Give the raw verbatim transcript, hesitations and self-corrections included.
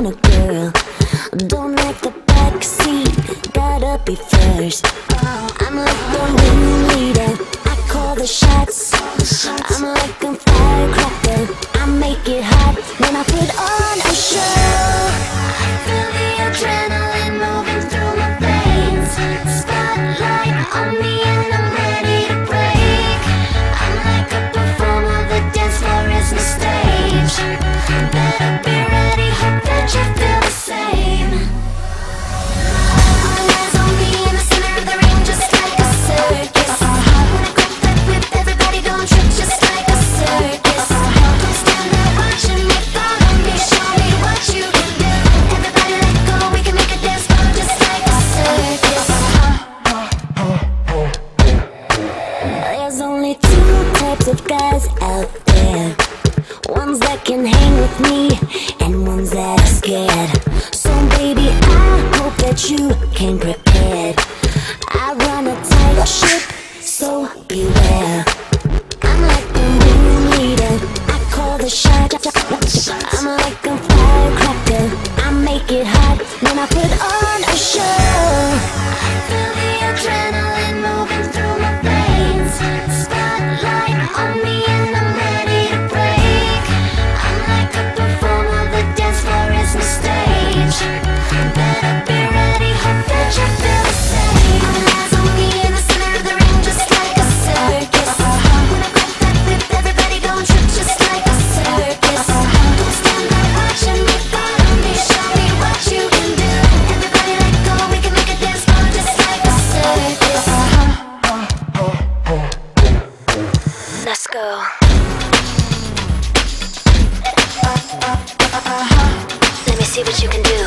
a girl. Don't like the backseat, gotta be first. I'm like the ringleader, I call the shots. I'm like a firecracker, I make it hot when I put on a show. I feel the adrenaline moving through my veins. Spotlight on me and I'm ready to break. I'm like a performer, the dance floor is my stage. Better be ready, hope that you feel the same. All eyes on me in the center of the ring, just like a circus. When I grab that whip, everybody gon' trip just like a circus. Don't stand there watching me, follow me, show me what you can do. Everybody let go, we can make a dance floor just like a circus. There's only two types of guys out there. Ones that can hang with me, and ones that are scared. So baby, I hope that you came prepared. I run a tight ship, so beware. I'm like the ringleader, I call the shot. I'm like a firecracker, I make it hot when I put on a show. I feel the adrenaline moving through my veins. Spotlight on me and I'm ready to break. I'm like a performer, the dance floor is my stage. Better be ready, hope that you feel the same. All eyes on me in the center of the ring, just like a circus. When I grab that whip, everybody gon' trip just like a circus. Don't stand there watching me, follow me, show me what you can do. Everybody let go, we can make a dance floor just like a circus. Let's go. Let me see what you can do.